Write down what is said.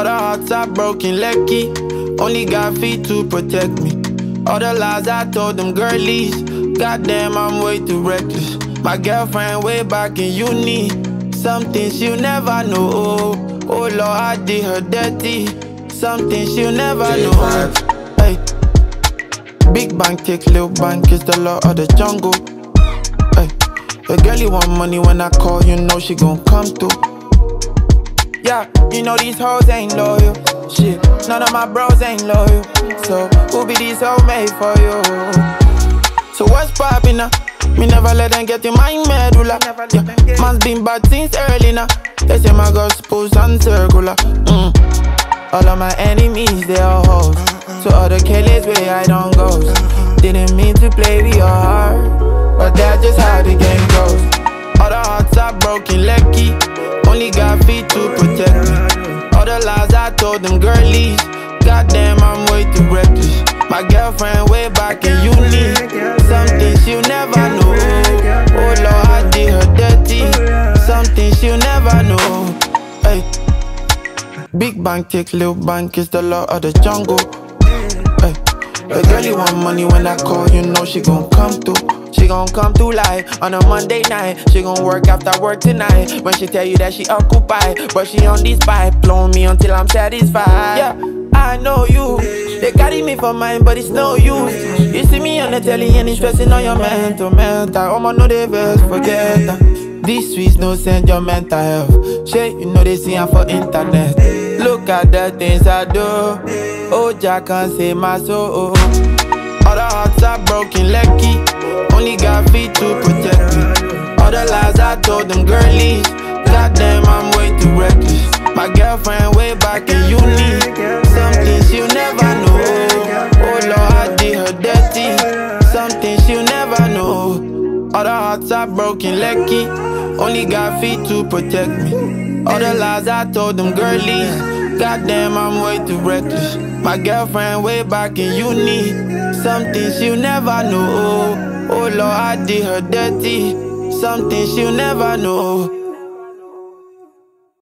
All the hearts are broken, lucky. Only got feet to protect me. All the lies I told them girlies. Goddamn, I'm way too reckless. My girlfriend way back in uni. Something she'll never know. Oh Lord, I did her dirty. Something she'll never know. Hey. Big bank take little bank, it's the law of the jungle. Hey. The girlie want money when I call, you know she gon' come through. Yeah, you know these hoes ain't loyal. Shit, none of my bros ain't loyal. So who be these hoes made for you? So what's poppin' now? Me never let them get in my medulla. Yeah, man's been bad since early now. They say my girl's supposed and circular. All of my enemies, they are hoes. So all the killers where I don't go. Didn't mean to play with your heart, but that's just how the game goes. All the hearts are broken, lucky. Only got feet to protect me. All the lies I told them girlies. Goddamn, I'm way too reckless. My girlfriend way back in uni. Something she'll never know. Oh Lord, I did her dirty. Something she'll never know. Hey. Big bank take little bank, it's the law of the jungle. Hey. The girlie want money when I call, you know she gon' come through. She gon' come through live on a Monday night. She gon' work after work tonight. When she tell you that she occupied, but she on this pipe, blowing me until I'm satisfied. Yeah, I know you. They carry me for mine, but it's no use. You see me on the telly and it's stressing on your mental. I'ma know they best forget that. These streets no send your mental health. Shit, you know they see I'm for internet. Look at the things I do. Oh, Jack can't save my soul. All the hearts are broken, lucky. Only got feet to protect me. All the lies I told them girlies. Goddamn, I'm way too reckless. My girlfriend way back in uni. Something she'll never know. Oh Lord, I did her dirty. Something she'll never know. All the hearts are broken, lucky. Only got feet to protect me. All the lies I told them girlies. Goddamn, I'm way too reckless. My girlfriend way back in uni. Something she'll never know. Oh Lord, I did her dirty. Something she'll never know.